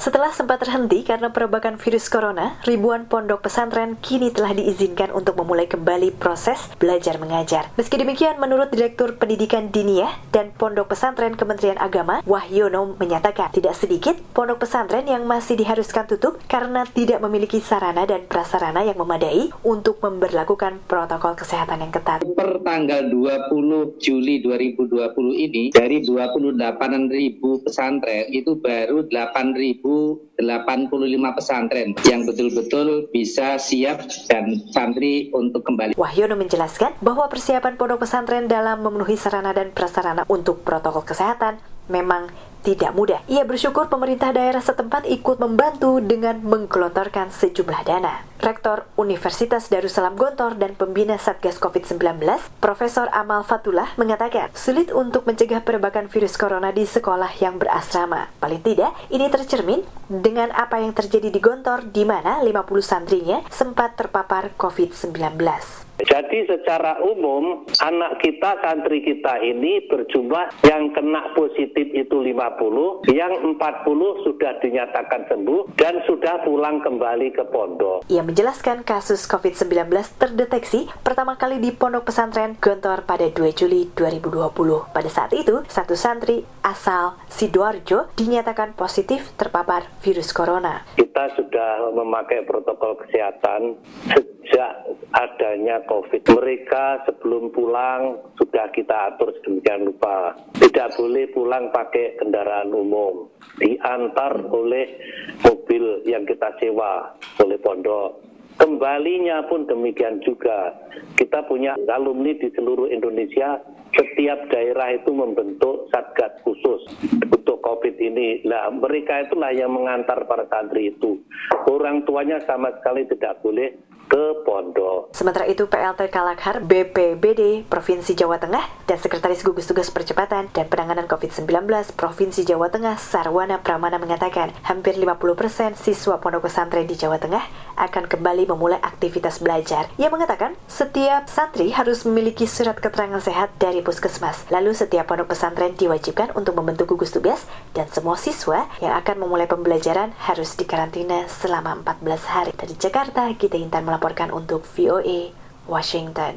Setelah sempat terhenti karena perebakan virus corona, ribuan pondok pesantren kini telah diizinkan untuk memulai kembali proses belajar mengajar. Meski demikian, menurut Direktur Pendidikan Diniyah dan Pondok Pesantren Kementerian Agama, Wahyono menyatakan tidak sedikit pondok pesantren yang masih diharuskan tutup karena tidak memiliki sarana dan prasarana yang memadai untuk memberlakukan protokol kesehatan yang ketat. Per tanggal 20 Juli 2020 ini, dari 28.000 pesantren, itu baru 8.085 pesantren yang betul-betul bisa siap dan santri untuk kembali. Wahyono menjelaskan bahwa persiapan pondok pesantren dalam memenuhi sarana dan prasarana untuk protokol kesehatan memang tidak mudah. Ia bersyukur pemerintah daerah setempat ikut membantu dengan menggelontorkan sejumlah dana. Rektor Universitas Darussalam Gontor dan pembina Satgas COVID-19, Profesor Amal Fatullah mengatakan sulit untuk mencegah perebakan virus corona di sekolah yang berasrama. Paling tidak, ini tercermin dengan apa yang terjadi di Gontor di mana 50 santrinya sempat terpapar COVID-19. Jadi secara umum anak kita, santri kita ini berjumlah yang kena positif itu 50, yang 40 sudah dinyatakan sembuh dan sudah pulang kembali ke pondok. Ia menjelaskan kasus COVID-19 terdeteksi pertama kali di Pondok Pesantren Gontor pada 2 Juli 2020. Pada saat itu, satu santri asal Sidoarjo dinyatakan positif terpapar virus corona. Kita sudah memakai protokol kesehatan sejak adanya COVID. Mereka sebelum pulang sudah kita atur sedemikian rupa. Tidak boleh pulang pakai kendaraan umum. Diantar oleh mobil yang kita sewa oleh pondok. Kembalinya pun demikian juga. Kita punya alumni di seluruh Indonesia. Setiap daerah itu membentuk satgas khusus untuk COVID ini. Nah, mereka itulah yang mengantar para santri itu. Orang tuanya sama sekali tidak boleh ke pondok. Sementara itu, PLT Kalakhar BPBD Provinsi Jawa Tengah dan Sekretaris Gugus Tugas Percepatan dan Penanganan COVID-19 Provinsi Jawa Tengah Sarwana Pramana mengatakan hampir 50% siswa pondok pesantren di Jawa Tengah akan kembali memulai aktivitas belajar. Ia mengatakan setiap santri harus memiliki surat keterangan sehat dari puskesmas. Lalu setiap pondok pesantren diwajibkan untuk membentuk gugus tugas dan semua siswa yang akan memulai pembelajaran harus dikarantina selama 14 hari. Dari Jakarta, Gita Intan melaporkan untuk VOA Washington.